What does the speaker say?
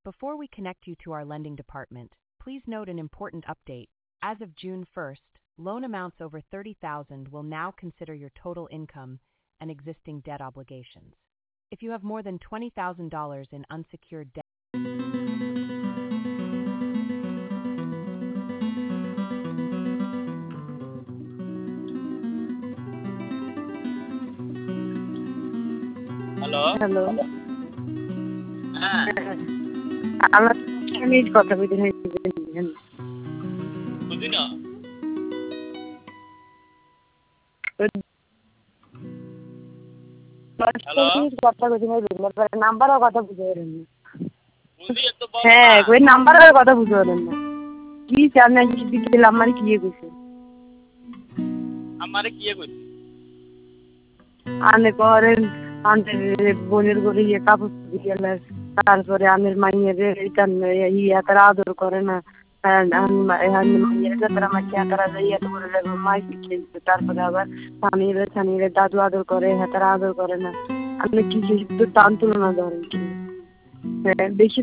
Before we connect you to our lending department, please note an important update. As of June 1st, loan amounts over $30,000 will now consider your total income and existing debt obligations. If you have more than $20,000 in unsecured debt, hello. Hello. হ্যাঁ, হ্যাঁ, আমার আমি কথা বলতে চাই। বুঝি না। Hello, কথা বলতে নাম্বারও কথা বুঝতে পারেন না। বুঝি একটু বলো না। হ্যাঁ, ওই নাম্বারের কথা বুঝতে পারেন না। কি চান না কি দিলে আমার কি কইছে? আমারে কিয়ে কইছি? আনে করেন আনতে বোনের ঘরে গিয়ে কাপড় দিয়ে গেলেন। তারপরে আমের মাইয়ের তারা আদর করে না। মাইয়ের তারা মাকে তারা ইয়ে করে মাই খেলছে। তারপরে আবার স্বামীর দাদু আদর করে, তারা আদর করে না। আপনি কি টান তুলনা ধরেন কি? হ্যাঁ, বেশি